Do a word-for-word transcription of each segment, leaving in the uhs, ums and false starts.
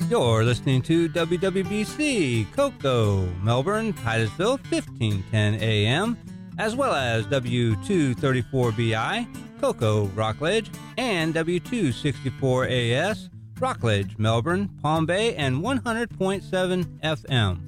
You're listening to W W B C, Cocoa, Melbourne, Titusville, fifteen ten A M, as well as W two thirty-four B I, Cocoa, Rockledge, and W two sixty-four A S, Rockledge, Melbourne, Palm Bay, and one hundred point seven F M.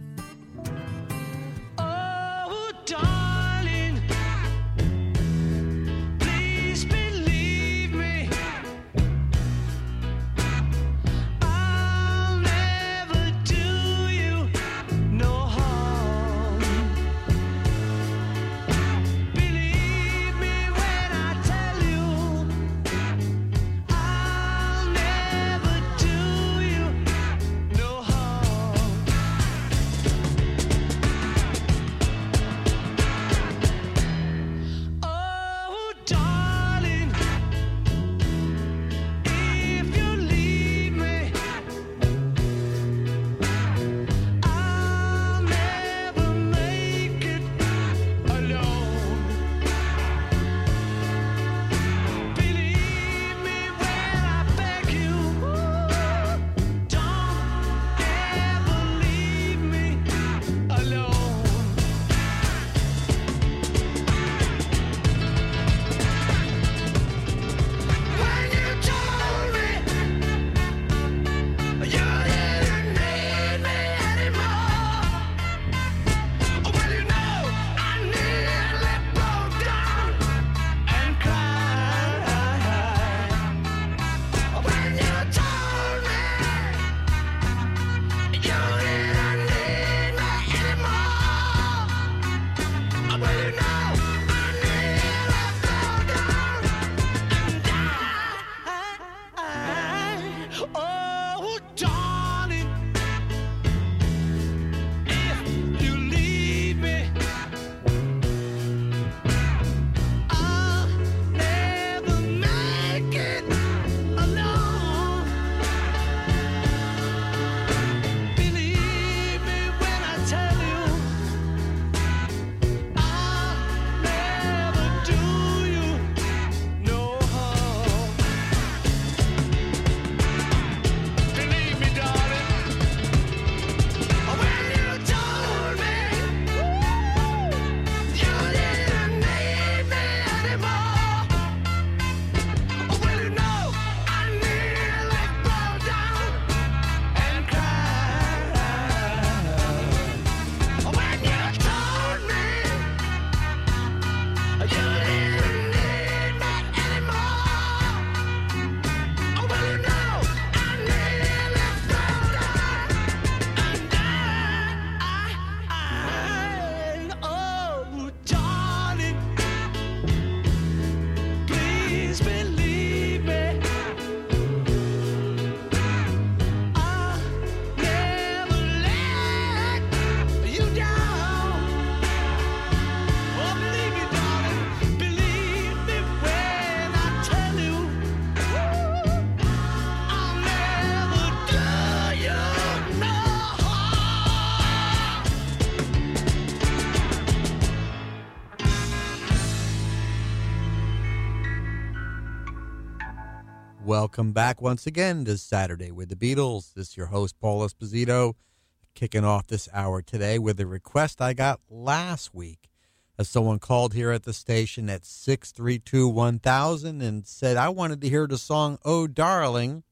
Welcome back once again to Saturday with the Beatles. This is your host, Paul Esposito, kicking off this hour today with a request I got last week. As someone called here at the station at six three two, one thousand and said, I wanted to hear the song, Oh, Darling.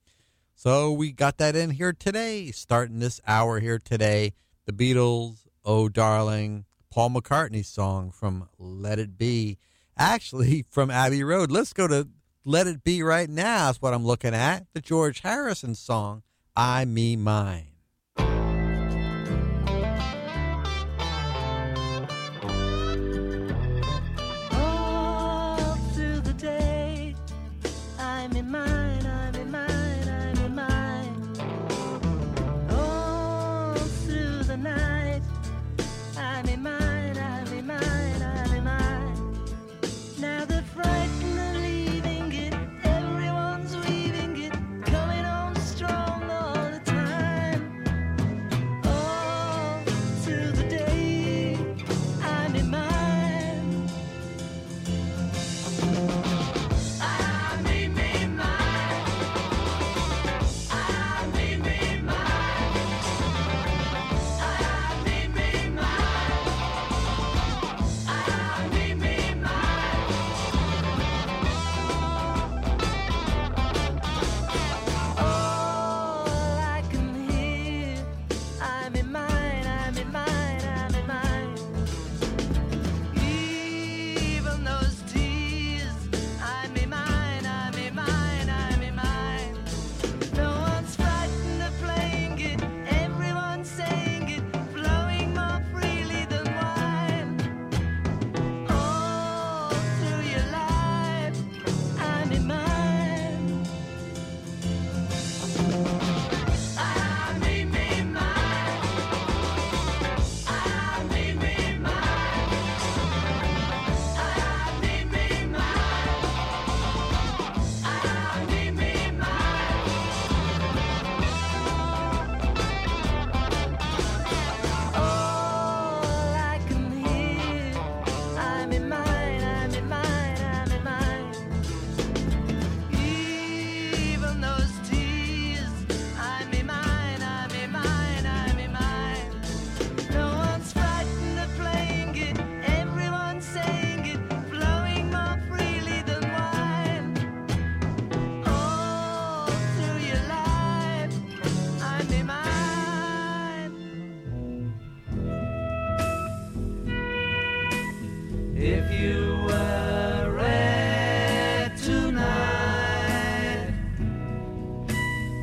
So we got that in here today, starting this hour here today. The Beatles, Oh, Darling, Paul McCartney's song from Let It Be. Actually, from Abbey Road. Let's go to Let It Be right now. That's what I'm looking at. The George Harrison song, I, Me, Mine. All through the day, I'm in mine, I'm in mine, I'm in mine. All through the night, I'm in mine, I'm in mine, I'm in mine. Now the frightened are leaving it, everyone's weaving it, coming on strong all the time.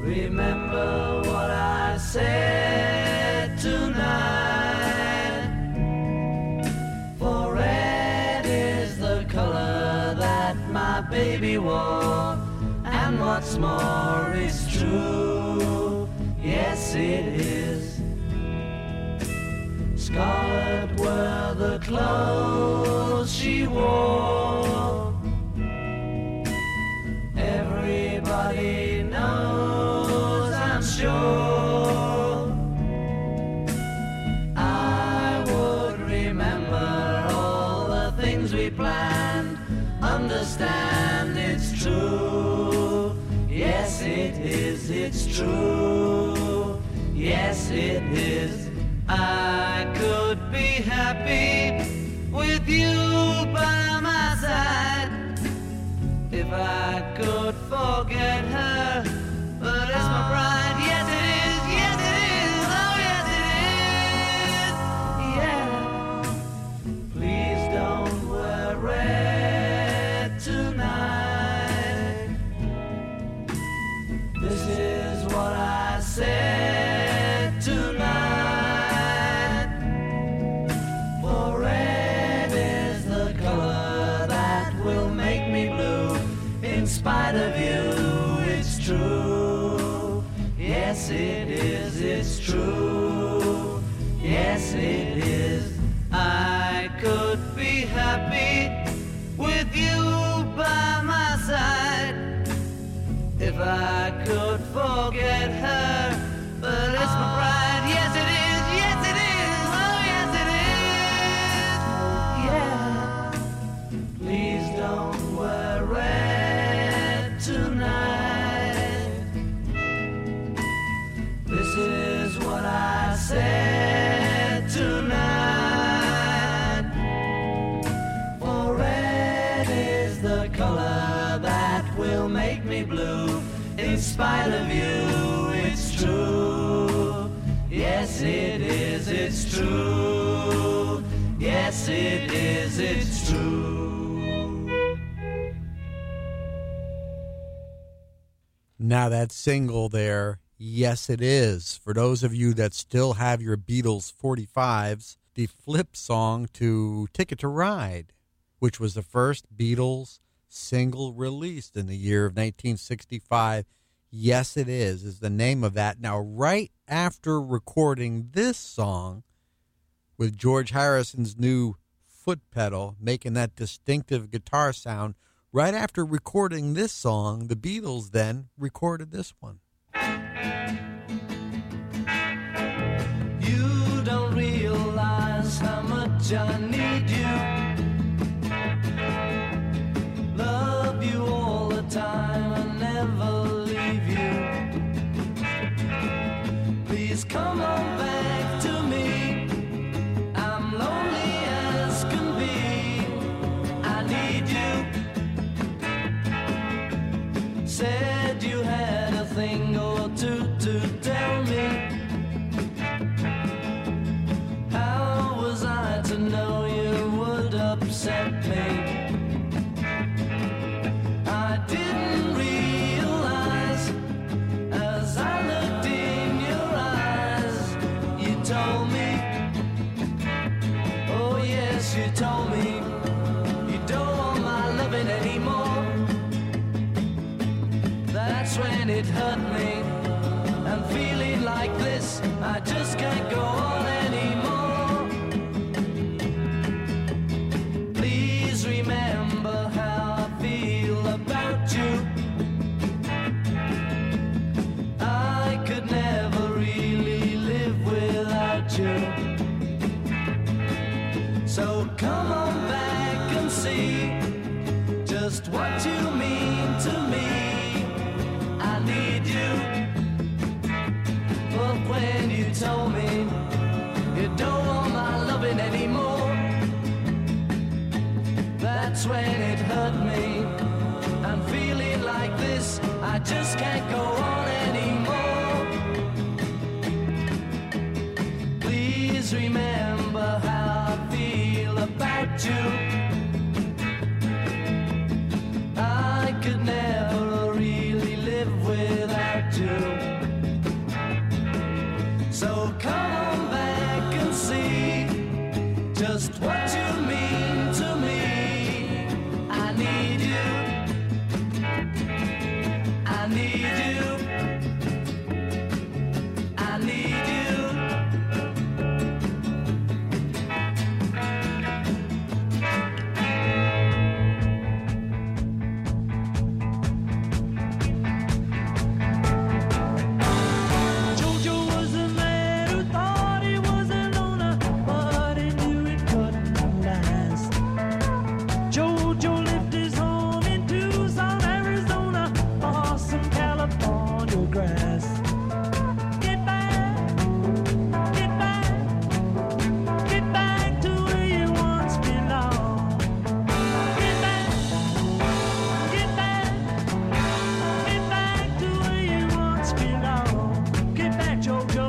Remember what I said tonight. For red is the color that my baby wore. And what's more is true. Yes, it is. Scarlet were the clothes she wore. Everybody knows, I'm sure. I would remember all the things we planned. Understand it's true. Yes, it is, it's true. Yes, it is. I could be happy with you by my side if I could forget her, but it's my pride. Yes, it is, yes, it is, oh, yes, it is, yeah. Please don't wear red tonight. This is what I said tonight. For red is the color that will make me blue. In spite of you, it's true. Yes, it is, it's true. Yes, it is. I could be happy with you by my side if I could forget her, but it's my pride. Yes, it is, yes, it is, oh, yes, it is, yeah. Please don't wear red tonight. This is what I said tonight. For red is the color that will make me blue. In spite of you, it's true. Yes, it is, it's true. Yes, it is, it's true. Now that single there, Yes It Is, for those of you that still have your Beatles forty-fives, the flip song to Ticket to Ride, which was the first Beatles single released in the year of nineteen sixty-five. Yes It Is is the name of that. Now, right after recording this song with George Harrison's new foot pedal, making that distinctive guitar sound, right after recording this song, the Beatles then recorded this one. You don't realize how much I need you. Love you all the time and never leave you. Please come on back to me. I'm lonely as can be. I need you. Said you had a thing or two to tell me. How was I to know you would upset me? I didn't realize as I looked in your eyes. You told me, oh yes, you told me you don't want my loving anymore. That's when it hurt me. I'm feeling like this, I just can't go on anymore. Please remember how I feel about you. I could never really live without you. So come on back and see just what you mean to me. I need you. But when you told me you don't want my loving anymore, that's when it hurt me. I'm feeling like this, I just can't go on anymore. Please remember how I feel about you. I could never really live without get to. So come on back and see just what you mean to me. I need you. I need you. I need you. Jojo was a man who thought he was a loner, but he knew it couldn't last. Jojo lived his home in Tucson, Arizona, or some California grass. Get back, get back, get back to where you once belonged. Get back, get back, get back to where you once belonged. Get back, Jojo.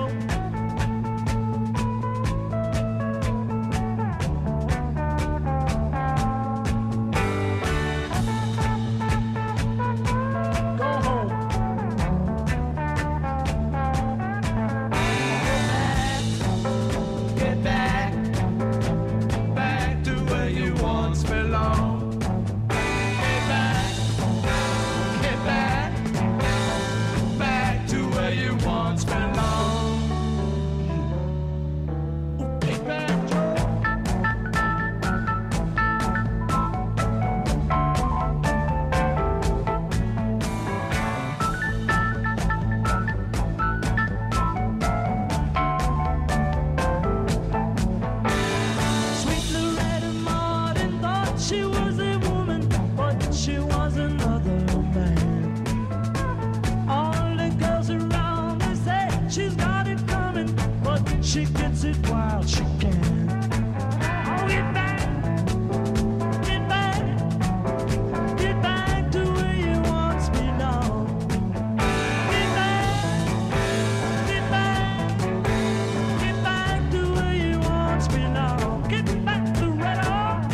Go home. Get back, back to where you once belonged. Get back, get back, back to where you once belonged. Get back, Joe. Sweet Loretta Martin thought she was a woman, but she was another man. All the girls around me say she's got it coming, but she gets it while she can. Oh, get back, get back, get back to where you once belonged. Get back, get back, get back to where you once belonged. Get back to Loretta.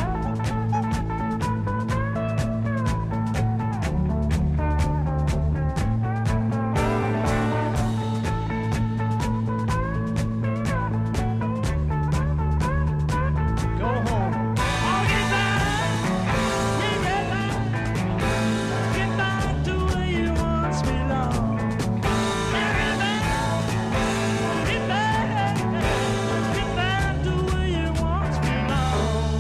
Go home. Oh, get back, yeah, get back, get back to where you once belonged. Yeah, get back, get back, get back to where you once belonged.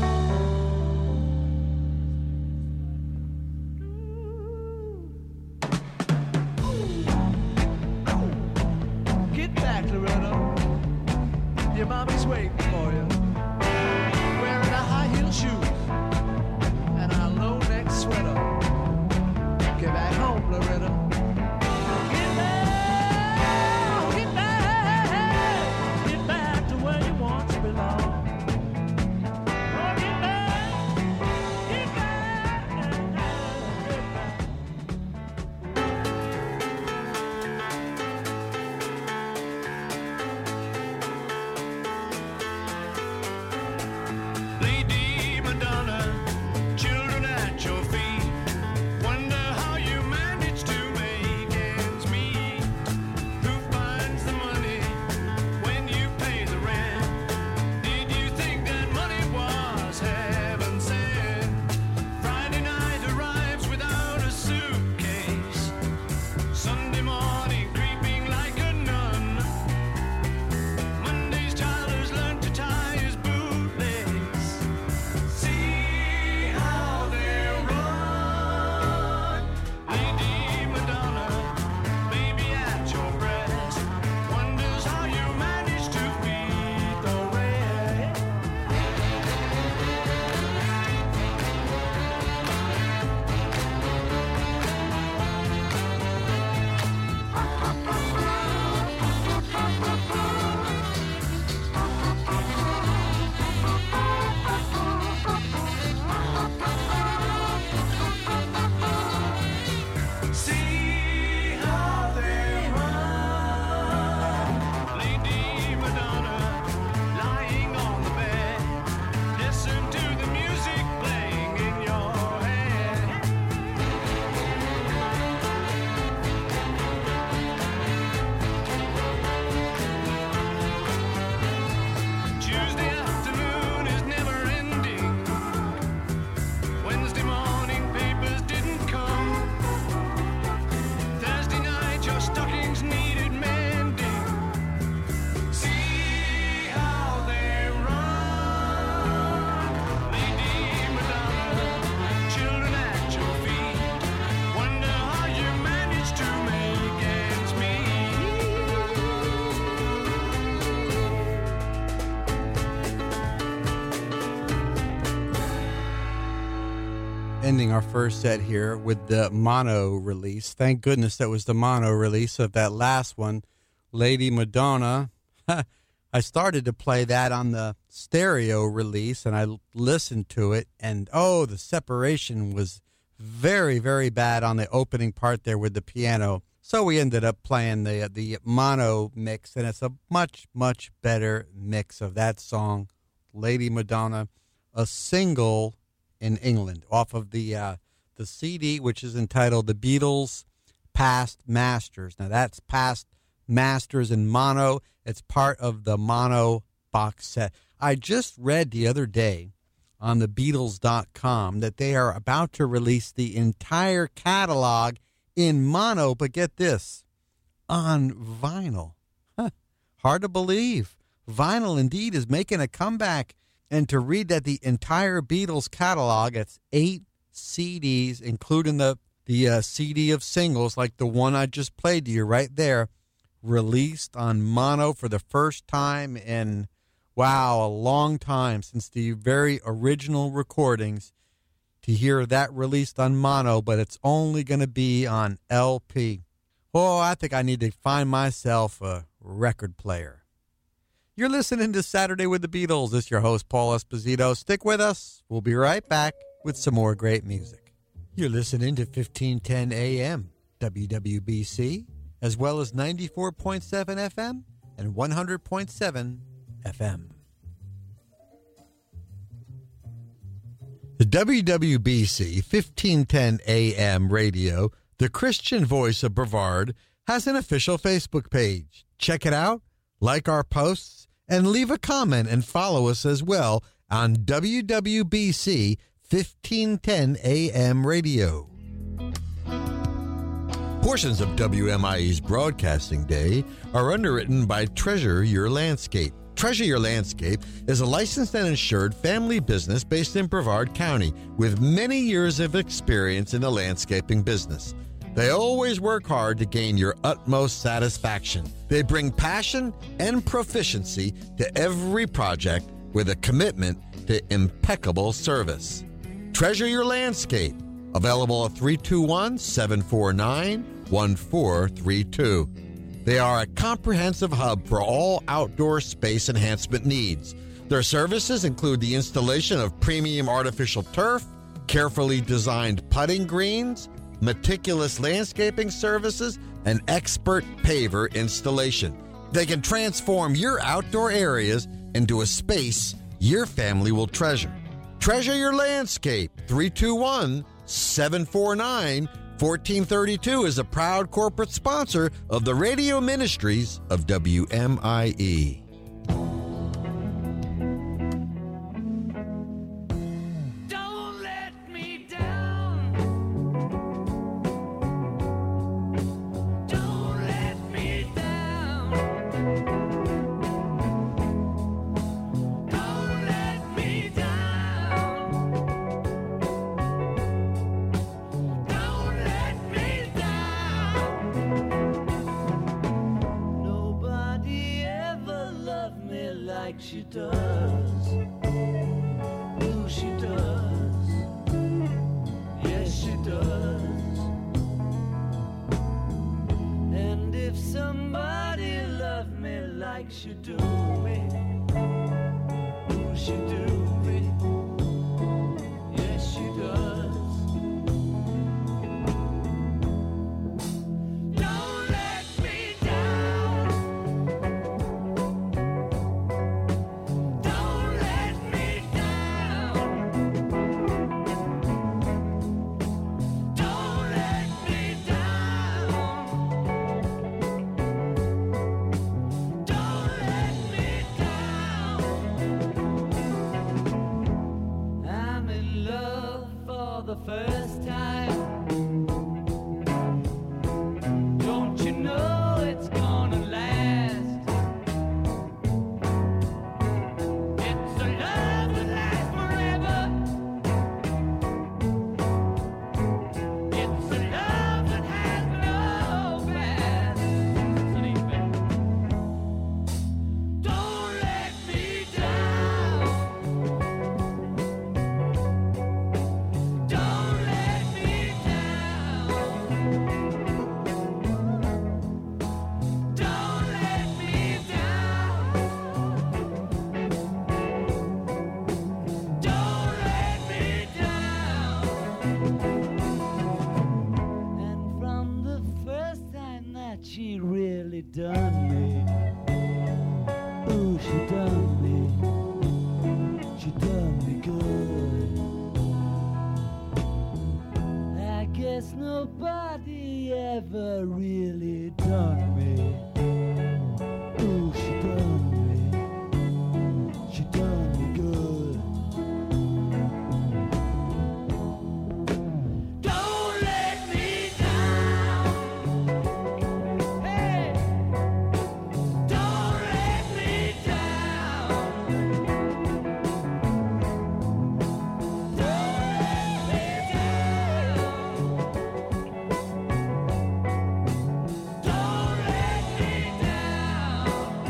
Get back, Loretta. Your mommy's waiting for you. Wearing a high heel shoes and a low neck sweater. Get back home, Loretta. Get back, get back, get back to where you once belonged. Oh, get back, get back, get back. Ending our first set here with the mono release. Thank goodness that was the mono release of that last one, Lady Madonna. I started to play that on the stereo release, and I listened to it, and oh, the separation was very, very bad on the opening part there with the piano. So we ended up playing the the mono mix, and it's a much, much better mix of that song, Lady Madonna, a single in England off of the uh, the C D, which is entitled The Beatles Past Masters. Now, that's Past Masters in mono. It's part of the mono box set. I just read the other day on the Beatles dot com that they are about to release the entire catalog in mono, but get this, on vinyl. Huh. Hard to believe. Vinyl indeed is making a comeback. And to read that the entire Beatles catalog, it's eight C Ds, including the, the uh, C D of singles, like the one I just played to you right there, released on mono for the first time in, wow, a long time, since the very original recordings, to hear that released on mono, but it's only going to be on L P. Oh, I think I need to find myself a record player. You're listening to Saturday with the Beatles. This is your host, Paul Esposito. Stick with us. We'll be right back with some more great music. You're listening to fifteen ten A M, W W B C, as well as ninety-four point seven F M and one hundred point seven F M. The W W B C fifteen ten A M radio, the Christian voice of Brevard, has an official Facebook page. Check it out, like our posts, and leave a comment and follow us as well on W W B C fifteen ten A M radio. Portions of W M I E's Broadcasting Day are underwritten by Treasure Your Landscape. Treasure Your Landscape is a licensed and insured family business based in Brevard County with many years of experience in the landscaping business. They always work hard to gain your utmost satisfaction. They bring passion and proficiency to every project with a commitment to impeccable service. Treasure Your Landscape, available at three two one, seven four nine, one four three two. They are a comprehensive hub for all outdoor space enhancement needs. Their services include the installation of premium artificial turf, carefully designed putting greens, meticulous landscaping services, and expert paver installation. They can transform your outdoor areas into a space your family will treasure. Treasure Your Landscape. three two one, seven four nine, one four three two is a proud corporate sponsor of the radio ministries of W M I E. really done me. Ooh, she done me. She done me good. I guess nobody ever really done me. Ooh, she done me. She done me good. Don't let me down. Hey, don't let me down. Don't let me down. Don't let me down.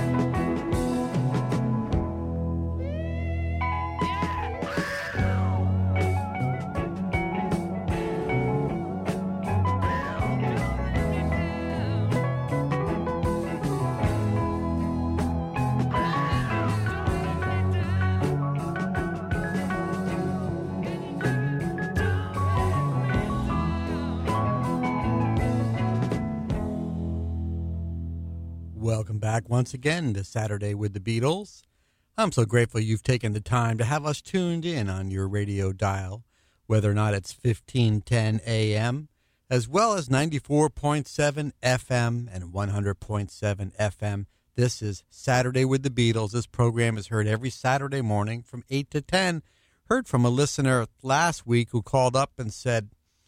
Welcome back once again to Saturday with the Beatles. I'm so grateful you've taken the time to have us tuned in on your radio dial, whether or not it's fifteen ten A M, as well as ninety-four point seven F M and one hundred point seven F M. This is Saturday with the Beatles. This program is heard every Saturday morning from eight to ten. Heard from a listener last week who called up and said,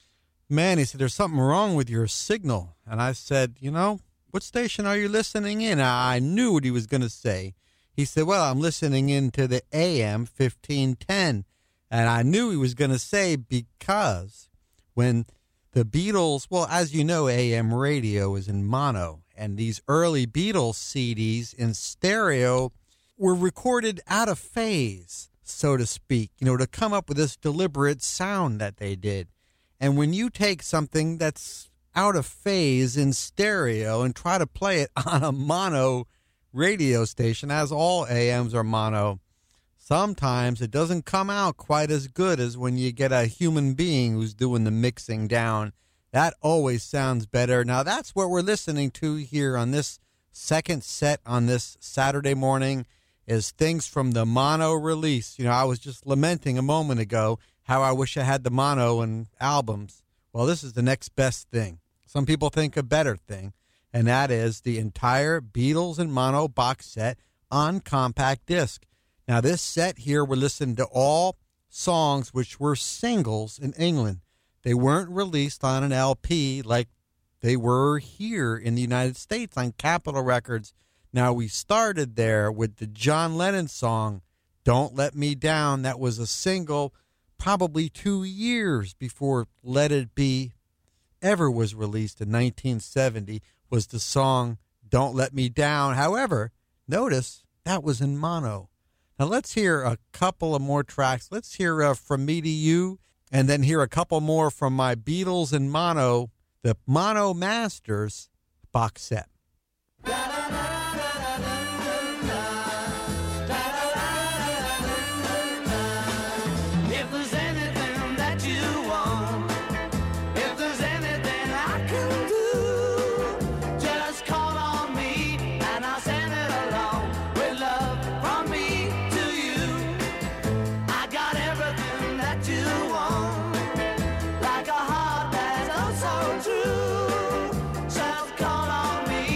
man, he said, there's something wrong with your signal. And I said, you know, what station are you listening in? I knew what he was going to say. He said, well, I'm listening in to the A M fifteen ten. And I knew he was going to say because when the Beatles, well, as you know, A M radio is in mono. And these early Beatles C Ds in stereo were recorded out of phase, so to speak, you know, to come up with this deliberate sound that they did. And when you take something that's out of phase in stereo and try to play it on a mono radio station, as all A Ms are mono, sometimes it doesn't come out quite as good as when you get a human being who's doing the mixing down. That always sounds better. Now, that's what we're listening to here on this second set on this Saturday morning, is things from the mono release. You know, I was just lamenting a moment ago how I wish I had the mono and albums. Well, this is the next best thing. Some people think a better thing, and that is the entire Beatles and mono box set on compact disc. Now, this set here, we're listening to all songs which were singles in England. They weren't released on an L P like they were here in the United States on Capitol Records. Now, we started there with the John Lennon song, Don't Let Me Down. That was a single probably two years before Let It Be ever was released in nineteen seventy, was the song Don't Let Me Down. However, notice that was in mono. Now let's hear a couple of more tracks. Let's hear uh, From Me to You, and then hear a couple more from my Beatles in mono, the Mono Masters box set. Like a heart that's oh so true. Just call on me.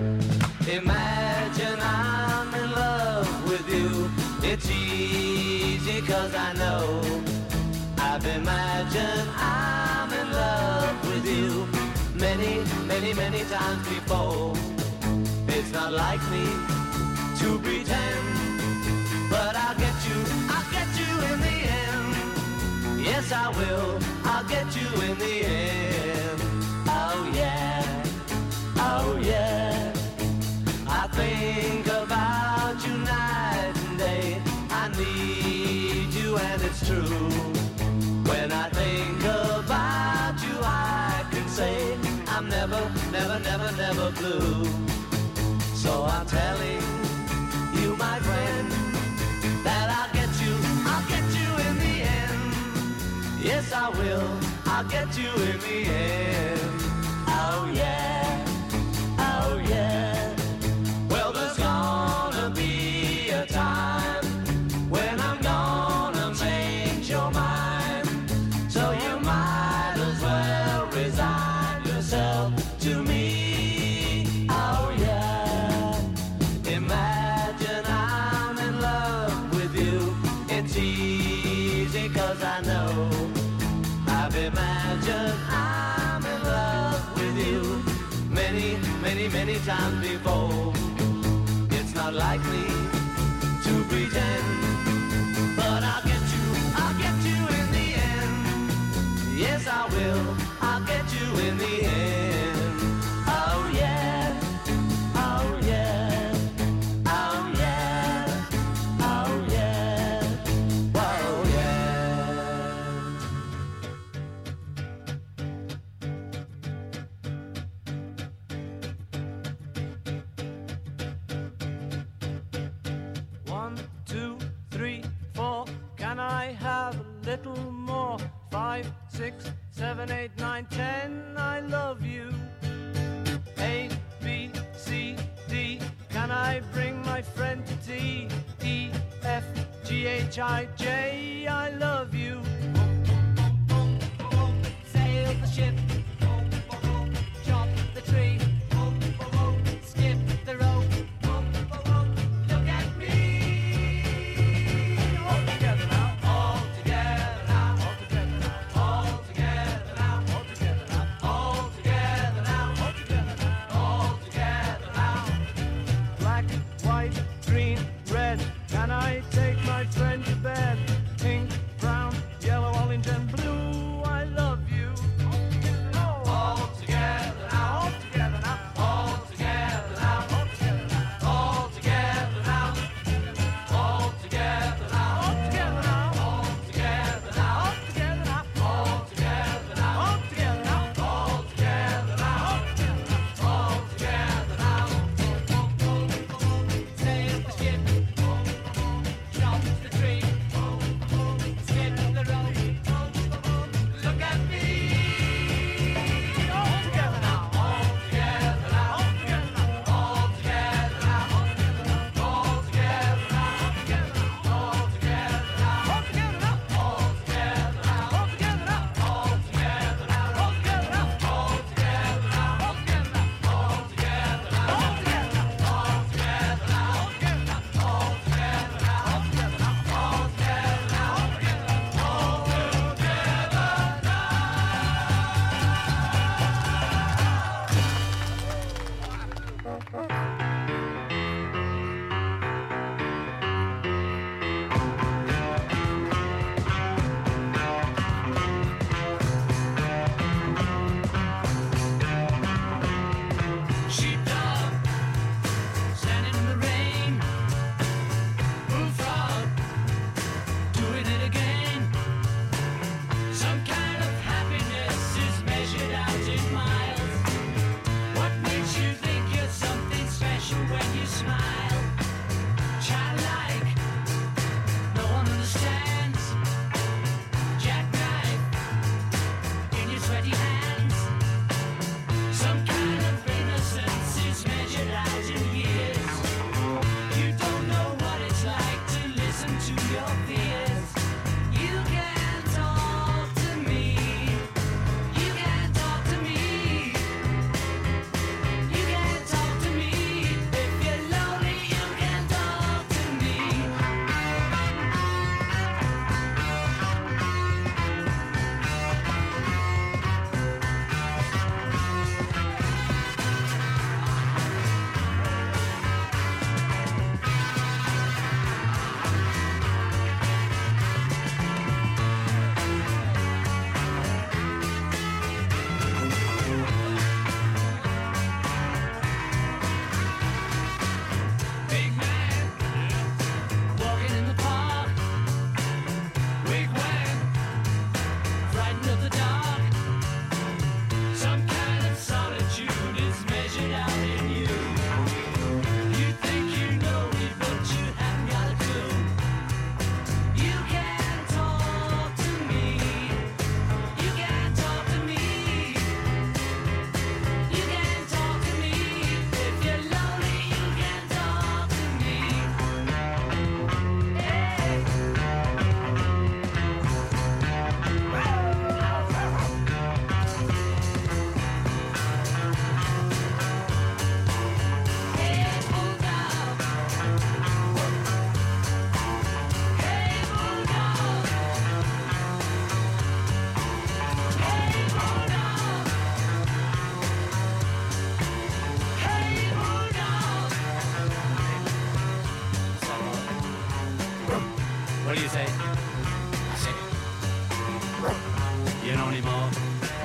Imagine I'm in love with you. It's easy 'cause I know I've imagined I'm in love with you many, many, many times before. It's not like me to pretend, but I'll get you, I'll get you in the end. Yes, I will, I'll get you in the end. Oh yeah, oh yeah. I think about you night and day. I need you and it's true. When I think about you, I can say I'm never, never, never, never blue. So I'm telling you, my friend, that I'll get you, I'll get you in the end. Yes, I will, I'll get you in the end. Oh yeah, oh yeah. Well, there's gonna be a time when I'm gonna change your mind. So you might as well resign yourself to me. Oh yeah. Imagine I'm in love with you. It's easy 'cause I know I've imagined I'm in love with you many, many, many times before. It's not like me to pretend, but I'll get you, I'll get you in the end. Yes, I will, I'll get you in the end. Oh yeah, oh yeah, oh yeah, oh yeah, oh yeah. One, two, three, four. Can I have a little more? Five, six, seven, eight, nine, ten. I love you. A, B, C, D. Can I bring my friend to tea? E, F, G, H, I, J. I love you. Sail the ship. Chop the tree. Skip the rope. Look at me. All together now. All together now. All together now. All together now. All together now. All together now. All together now. All together now. Black, white, green, red. Can I take my friend to bed? Pink, brown, What do you say? I say, you don't need more.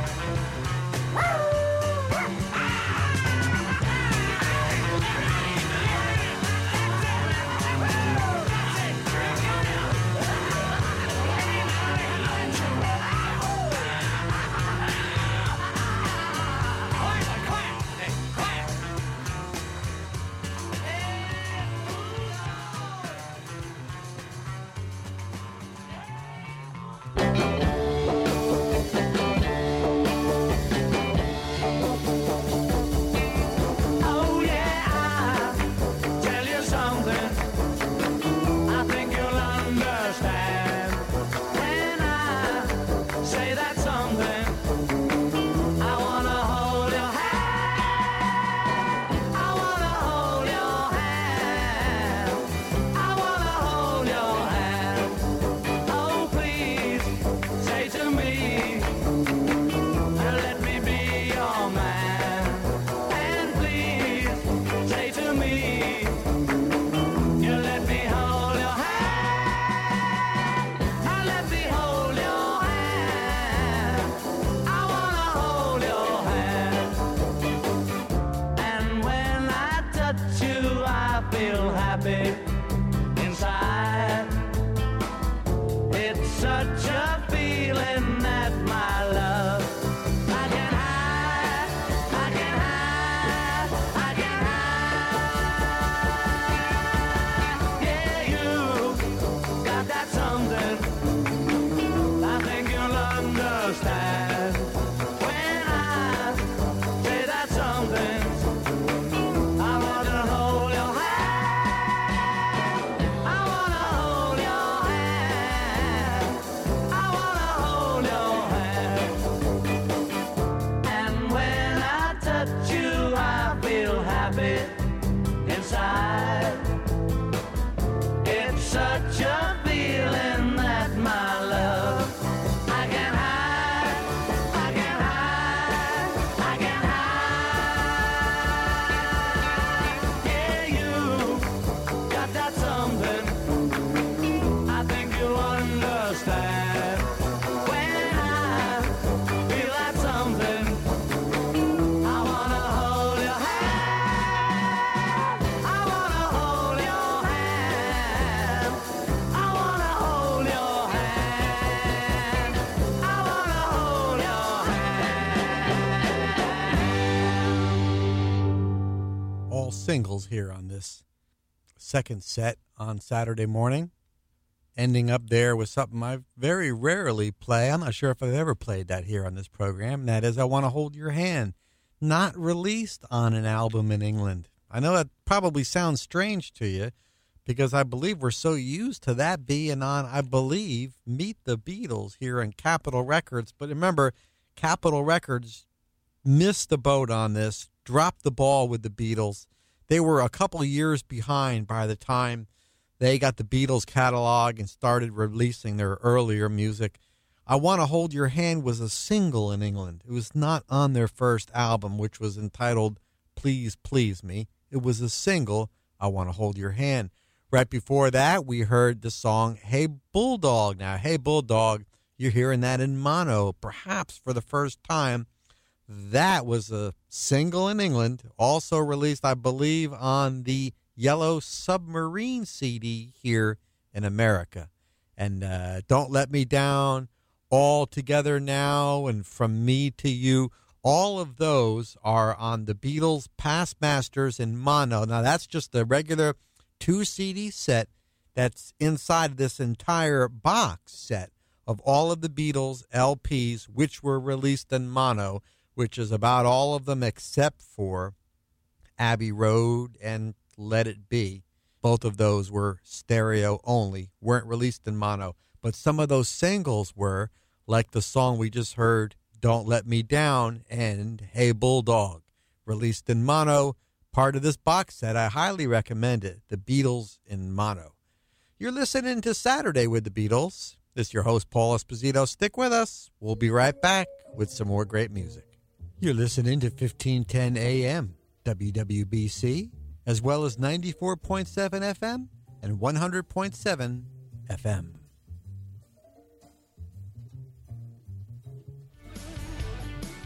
Singles here on this second set on Saturday morning. Ending up there with something I very rarely play. I'm not sure if I've ever played that here on this program. And that is I Want to Hold Your Hand. Not released on an album in England. I know that probably sounds strange to you because I believe we're so used to that being on, I believe, Meet the Beatles here in Capitol Records. But remember, Capitol Records missed the boat on this, dropped the ball with the Beatles. They were a couple years behind by the time they got the Beatles catalog and started releasing their earlier music. I Want to Hold Your Hand was a single in England. It was not on their first album, which was entitled Please Please Me. It was a single, I Want to Hold Your Hand. Right before that, we heard the song Hey Bulldog. Now, Hey Bulldog, you're hearing that in mono, perhaps for the first time. That was a single in England, also released, I believe, on the Yellow Submarine C D here in America. And uh, Don't Let Me Down, All Together Now, and From Me to You, all of those are on the Beatles' Past Masters in mono. Now, that's just the regular two C D set that's inside this entire box set of all of the Beatles L Ps, which were released in mono, which is about all of them except for Abbey Road and Let It Be. Both of those were stereo only, weren't released in mono. But some of those singles were, like the song we just heard, Don't Let Me Down, and Hey Bulldog, released in mono, part of this box set. I highly recommend it, The Beatles in mono. You're listening to Saturday with the Beatles. This is your host, Paul Esposito. Stick with us. We'll be right back with some more great music. You're listening to fifteen ten A M, W W B C, as well as ninety-four point seven F M and one hundred point seven F M.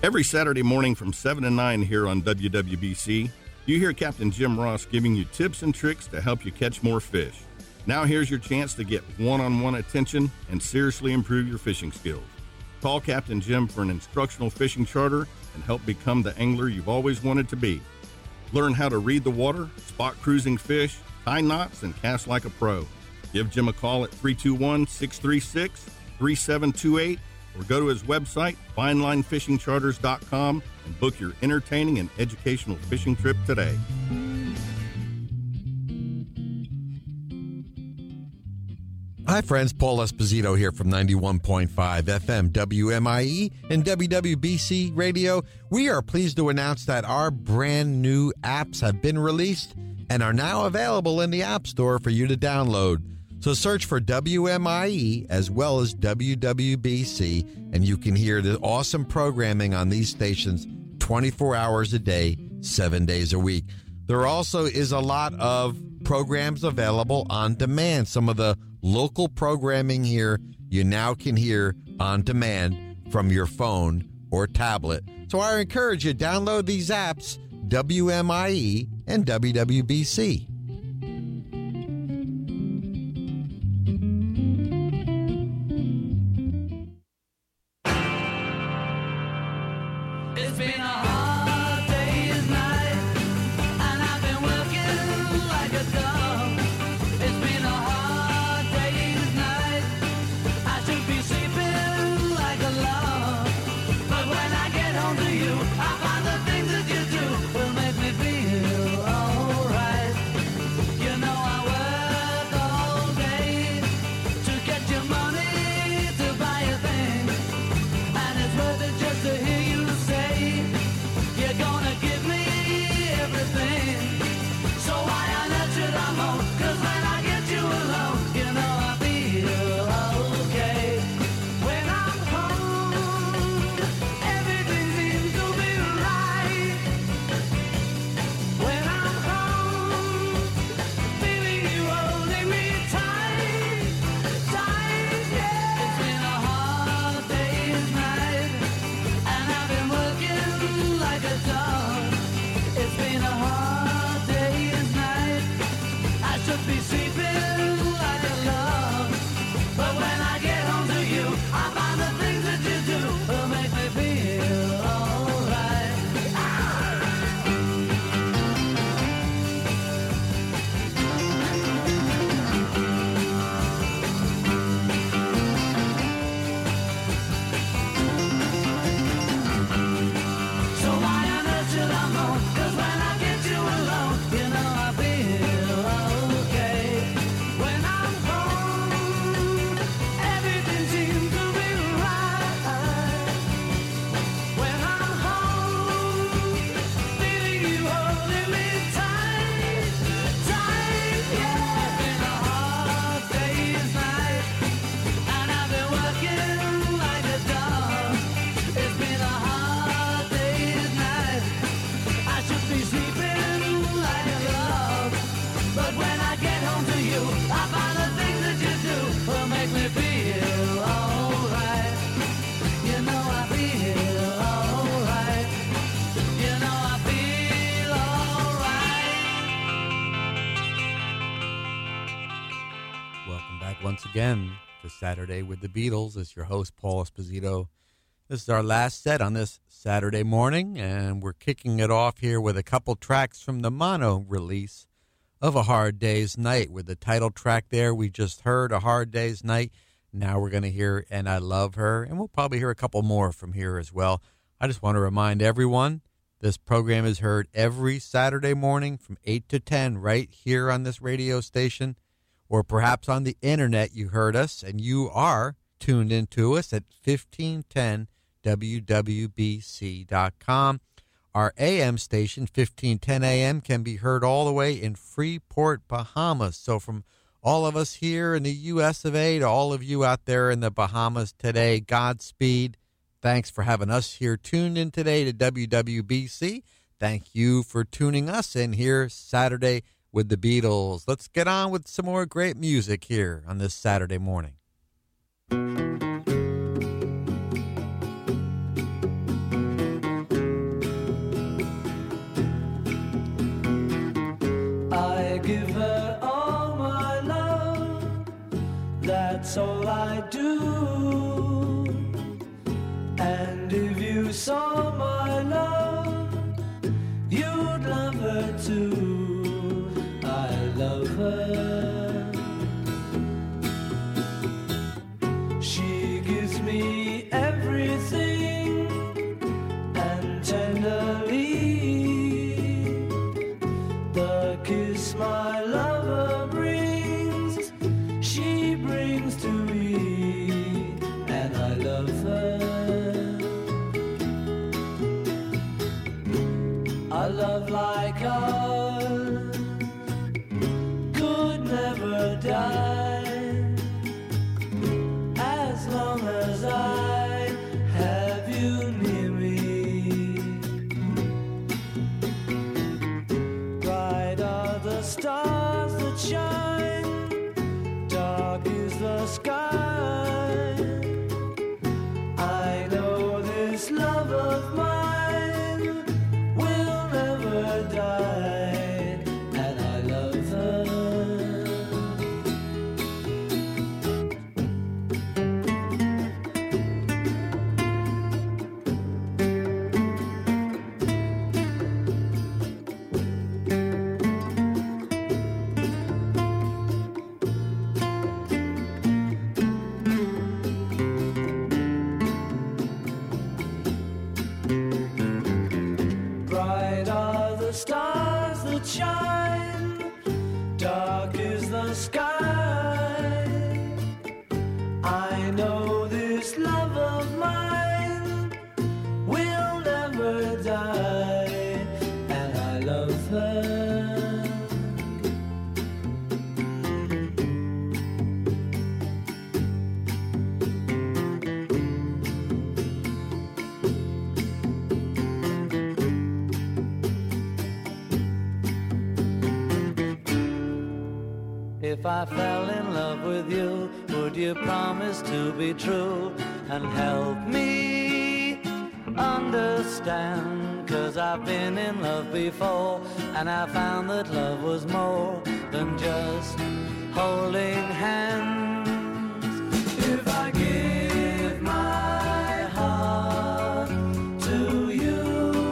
Every Saturday morning from seven to nine here on W W B C, you hear Captain Jim Ross giving you tips and tricks to help you catch more fish. Now here's your chance to get one-on-one attention and seriously improve your fishing skills. Call Captain Jim for an instructional fishing charter and help become the angler you've always wanted to be. Learn how to read the water, spot cruising fish, tie knots, and cast like a pro. Give Jim a call at three two one, six three six, three seven two eight or go to his website, fine line fishing charters dot com, and book your entertaining and educational fishing trip today. Hi, friends. Paul Esposito here from ninety-one point five F M W M I E and W W B C Radio. We are pleased to announce that our brand new apps have been released and are now available in the App Store for you to download. So search for W M I E as well as W W B C, and you can hear the awesome programming on these stations twenty-four hours a day, seven days a week. There also is a lot of programs available on demand. Some of the local programming here you now can hear on demand from your phone or tablet. So I encourage you, download these apps, W M I E and W W B C. It's been a hard day's night, and I've been working like a dog. It's been a hard day's night, I should be sleeping like a log. But when I get home to you, I find the things that you do will make me feel alright. You know I work all day to get your money to buy a thing, and it's worth it just to hear you say you're gonna give me everything. So why on earth should I moan? 'Cause when I get you alone, you know I feel okay. When I'm home, everything seems to be right. When I'm home, feeling you holding me tight, tight, yeah. It's been a hard day's night, and I've been working like a dog. It's been a hard day's night, I should be sleeping like a log. But when I get home to you, I find the things that you do will make me feel alright. So why on earth should I moan? 'Cause when I get you alone, you know I feel okay. When I'm home, everything seems to be right. When I'm home, feeling you holding me tight, tight, yeah. It's been a hard day's night, and I've been working like a dog. It's been a hard day's night, I should be sleeping like a log. But when I get home to you, I find the things that you do will make me feel alright. You know I feel alright. You know I feel alright. Welcome back once again to Saturday with the Beatles. It's your host, Paul Esposito. This is our last set on this Saturday morning, and we're kicking it off here with a couple tracks from the mono release of A Hard Day's Night. With the title track there, we just heard A Hard Day's Night. Now we're going to hear And I Love Her, and we'll probably hear a couple more from here as well. I just want to remind everyone, this program is heard every Saturday morning from eight to ten right here on this radio station, or perhaps on the internet you heard us, and you are tuned into us at fifteen ten W W B C dot com. Our A M station, fifteen ten A M, can be heard all the way in Freeport, Bahamas. So from all of us here in the U S of A to all of you out there in the Bahamas today, Godspeed. Thanks for having us here tuned in today to W W B C. Thank you for tuning us in here Saturday with the Beatles. Let's get on with some more great music here on this Saturday morning. give her all my love, that's all I do. And if you saw my love, you'd love her too. I love her. She gives me everything, and tenderly the kiss my lover brings, she brings to me, and I love her. A love like ours could never die, as long as I have you near me. Bright are the stars that shine, dark is the sky. I know this love of mine will never die, and I love her. Bright are the stars that shine, dark is the sky. I know this love of mine will never die, and I love her. If I fell in love with you, would you promise to be true and help me understand? 'Cause I've been in love before, and I found that love was more than just holding hands. If I give my heart to you,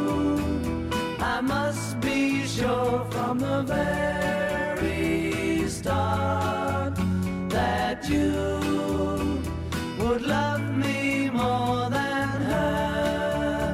I must be sure from the very start that you would love me more than her.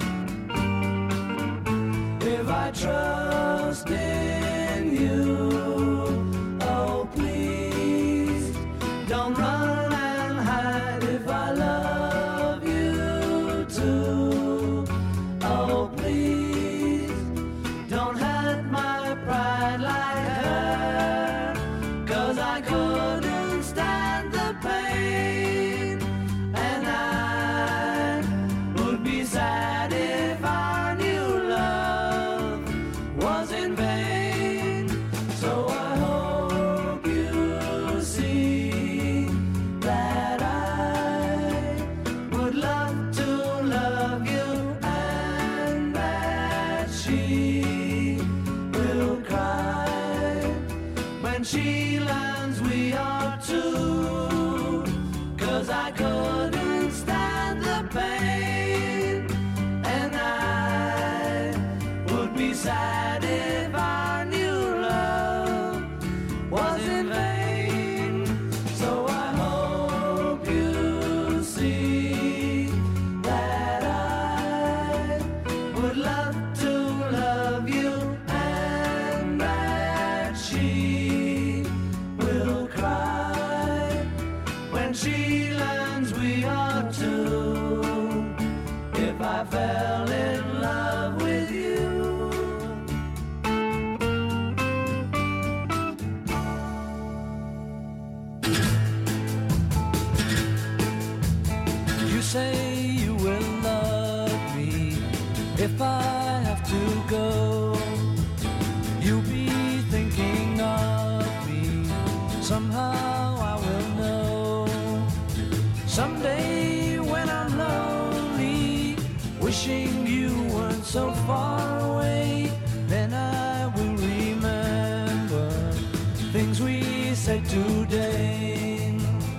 If I trust in you, oh please don't run and hide. If I love you too, oh please don't hurt my pride like her. 'Cause I couldn't stand the pain, and I would be sad if I knew love was in vain. So I hope you see that I would love to love you, and that she will cry when she learns we are two. 'Cause I couldn't stand the pain, and I would be sad if I knew love was in vain. So I hope you see that I would love to love you, and that she will cry when she learns we are two. If I fell in love with you, you say you will love me if I have to go. You'll be thinking of me, somehow I will know. Someday when I'm lonely, wishing you weren't so far away, then I will remember said today.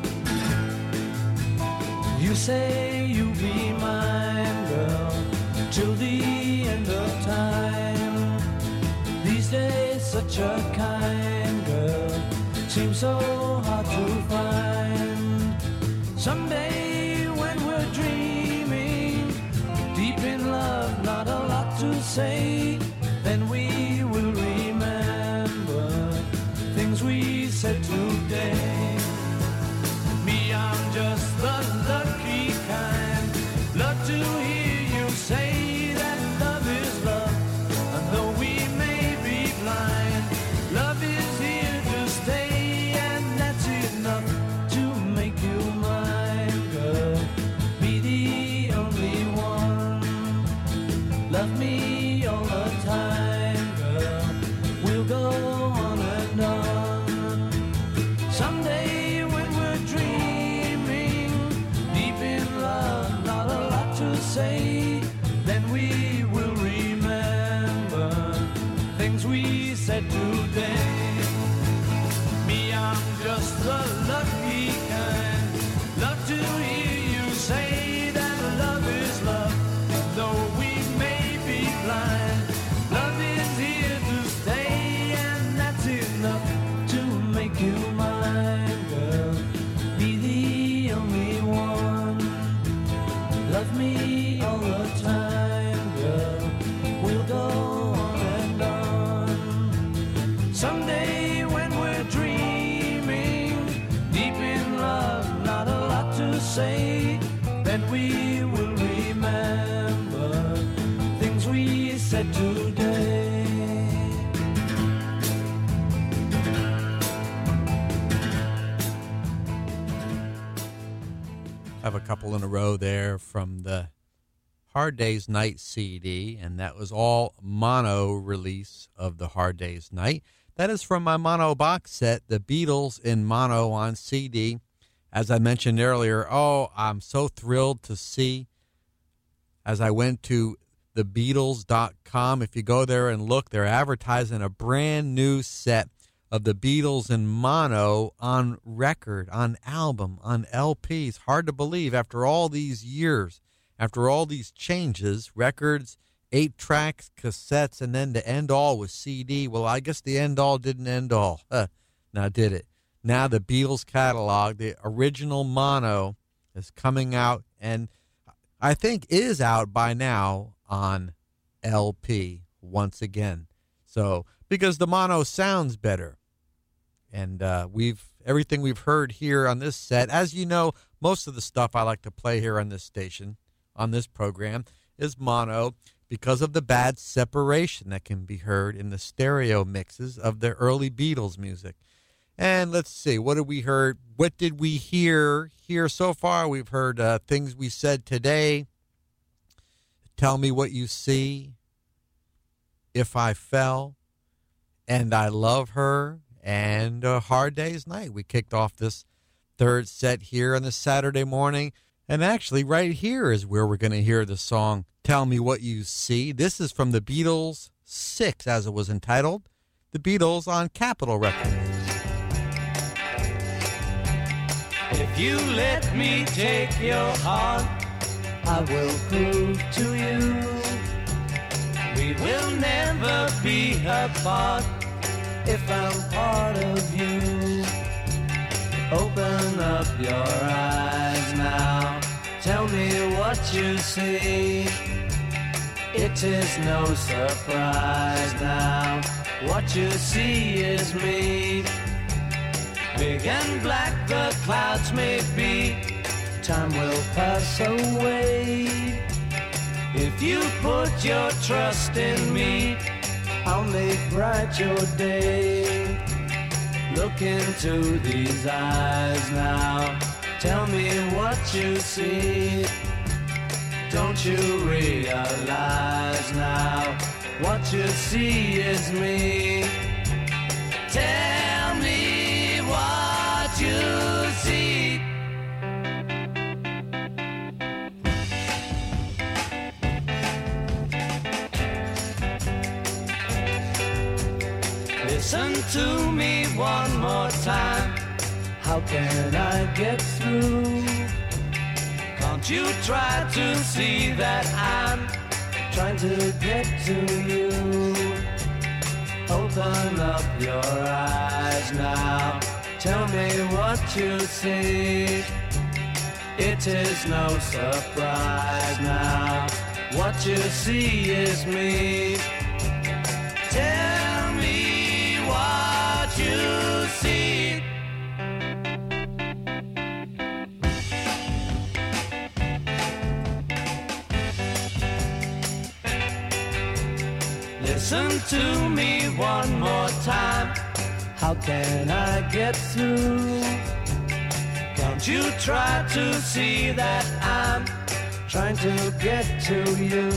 You say you'll be mine, girl, till the end of time. These days such a kind girl seems so hard to find. Someday when we're dreaming, deep in love, not a lot to say, then we will remember things we said today. Me, I'm just the lucky kind, love to hear you say that love is love, and though we may be blind, love is here to stay, and that's enough to make you mine, girl. Be the only one, love me all the time, girl. We'll go on and on. Someday when we're dreaming, deep in love, not a lot to say, then we will remember things we said today. Me, I'm just the lucky kind, love to hear you say that love is love, though we may be blind, love is here to stay, and that's enough to make you mine, girl. Be the only one, love me all the time, girl. We'll go on and on. Someday when we're dreaming, deep in love, not a lot to say, then we will remember things we said today. Have a couple in a row there from the Hard Day's Night C D, and that was all mono release of the Hard Day's Night. That is from my mono box set, The Beatles in Mono on C D. As I mentioned earlier, oh, I'm so thrilled to see, as I went to the beatles dot com, if you go there and look, they're advertising a brand new set of the Beatles in mono on record, on album, on L Ps. Hard to believe after all these years, after all these changes, records, eight tracks, cassettes, and then to end all with C D. Well, I guess the end all didn't end all. Huh. Now, did it? Now the Beatles catalog, the original mono, is coming out, and I think is out by now on L P once again. So, because the mono sounds better. And uh, we've everything we've heard here on this set, as you know, most of the stuff I like to play here on this station, on this program, is mono because of the bad separation that can be heard in the stereo mixes of the early Beatles music. And let's see, what did we heard? What did we hear here so far? We've heard uh, Things We Said Today, Tell Me What You See, If I Fell, and I Love Her, and A Hard Day's Night. We kicked off this third set here on this Saturday morning. And actually, right here is where we're going to hear the song Tell Me What You See. This is from the Beatles six, as it was entitled. The Beatles on Capitol Records. If you let me take your heart, I will prove to you we will never be apart. If I'm part of you, open up your eyes now. Tell me what you see. It is no surprise now. What you see is me. Big and black the clouds may be, time will pass away. If you put your trust in me, I'll make bright your day. Look into these eyes now. Tell me what you see. Don't you realize now? What you see is me. Tell me what you see. Listen to me one more time. How can I get through? Can't you try to see that I'm trying to get to you? Open up your eyes now. Tell me what you see. It is no surprise now. What you see is me. Tell me what you see. Listen to me one more time. How can I get through? Can't you try to see that I'm trying to get to you?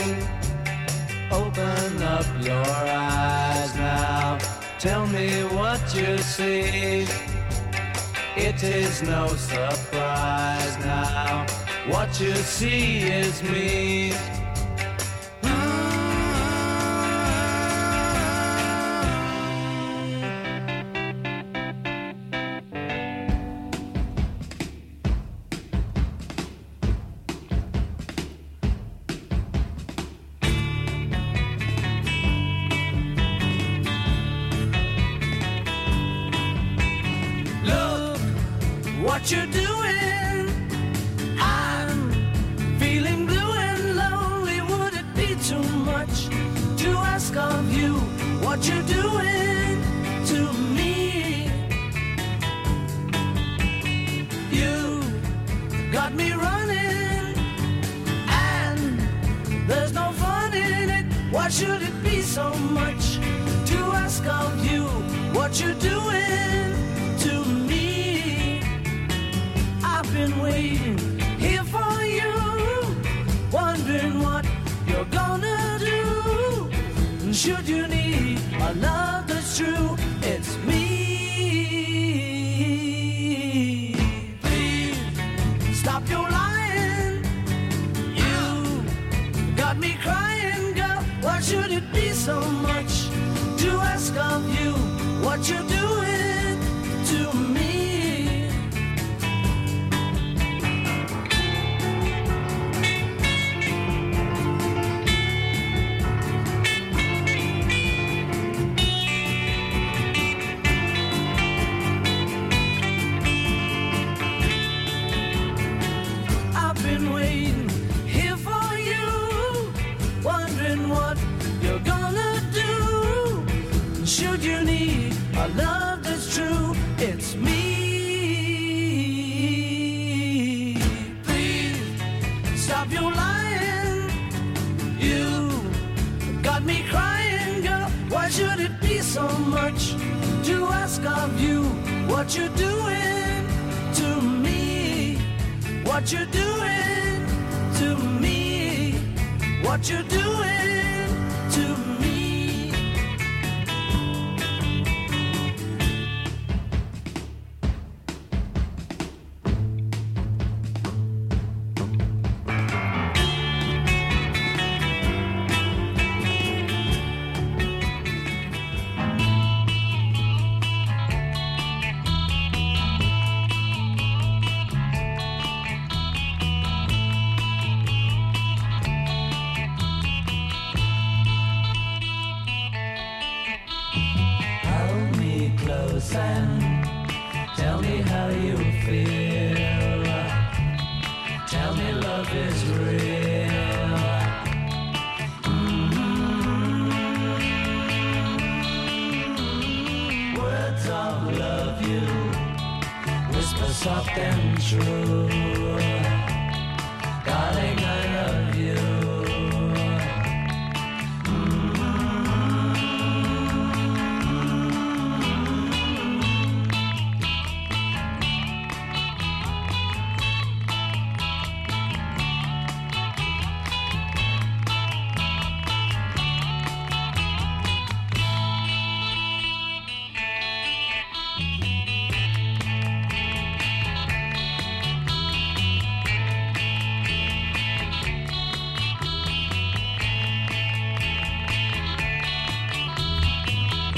Open up your eyes now. Tell me what you see. It is no surprise now. What you see is me. What you doing? I'm feeling blue and lonely. Would it be too much to ask of you what you're doing to me? You got me running and there's no fun in it. Why should it be so much to ask of you what you're doing to me? I've been waiting here for you, wondering what you're gonna do. And should you need a love that's true, it's me. Please stop your lying. You got me crying, girl. Why should it be so much to ask of you what you're doing to me? Should you need a love that's true, it's me. Please stop your lying. You got me crying, girl. Why should it be so much to ask of you what you're doing to me? What you're doing to me? What you're doing to me? And tell me how you feel. Tell me love is real. Mm-hmm. Words of love you whisper soft and true. Darling, I love you.